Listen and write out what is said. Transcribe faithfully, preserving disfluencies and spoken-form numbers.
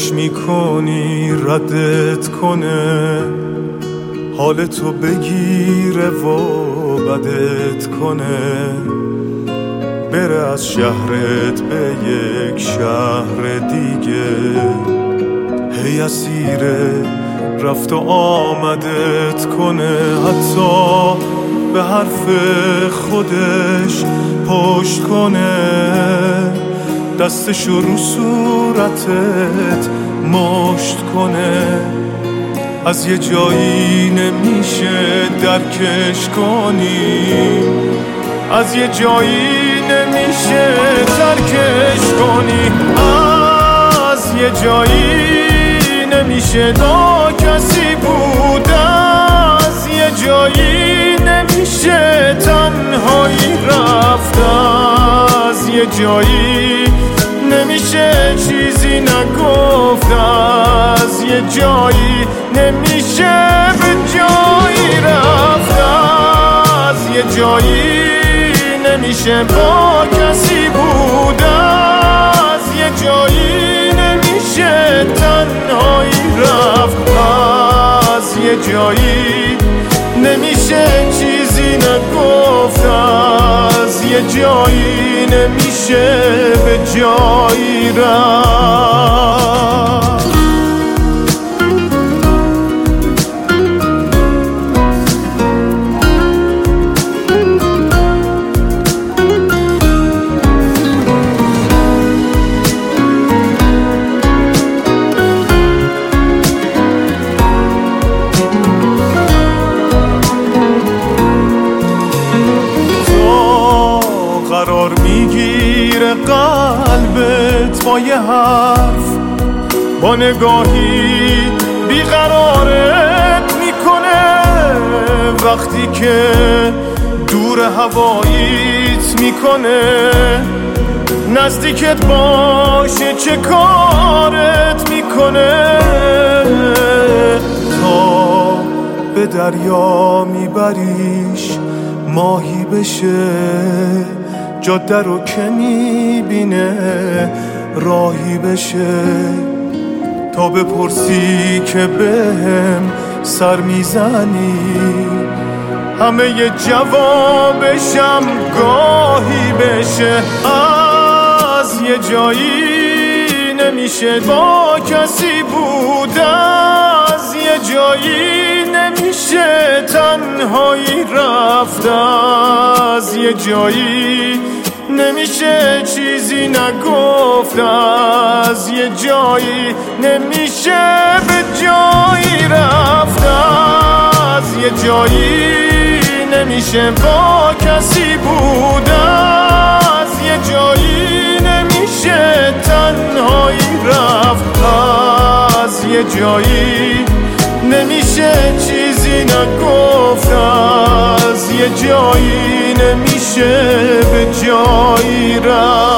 ولش میکنی ردت کنه، حالتو بگیره و بدت کنه، بره از شهرت به یک شهر دیگه، هی اسیره رفت و آمدت کنه، حتی به حرف خودش پشت کنه، دستشو رو صورتت مشت کنه، از یه جایی نمیشه درکش کنی، از یه جایی نمیشه ترکش کنی، از یه جایی نمیشه با کسی بود، از یه جایی نمیشه تنهایی رفت، از یه جایی نمیشه چیزی نگفت، از یه جایی نمیشه به جایی رفت، از یه جایی نمیشه با کسی بود، از یه جایی نمیشه تنهایی رفت، از یه جایی نمیشه چیزی نگفت، از یه جایی نمیشه به جایی رفت. قرار میگیره قلبت با یه حرف، با نگاهی بیقرارت میکنه، وقتی که دور هواییت میکنه، نزدیکت باشه چه کارت میکنه، تا به دریا میبریش ماهی بشه، جاده رو که میبینه راهی بشه، تا بپرسی که بهم سر میزنی، همه ی جوابشم گاهی بشه، از یه جایی نمیشه با کسی بود، از یه جایی نمیشه تنهایی رفت، از یه جایی نمیشه چیزی نگفت، از یه جایی نمیشه به جایی رفت، از یه جایی نمیشه با کسی بود، از یه جایی نمیشه تنهایی رفت، از یه جایی نمیشه چیزی نگفت، از یه جایی نمیشه به جایی رفت.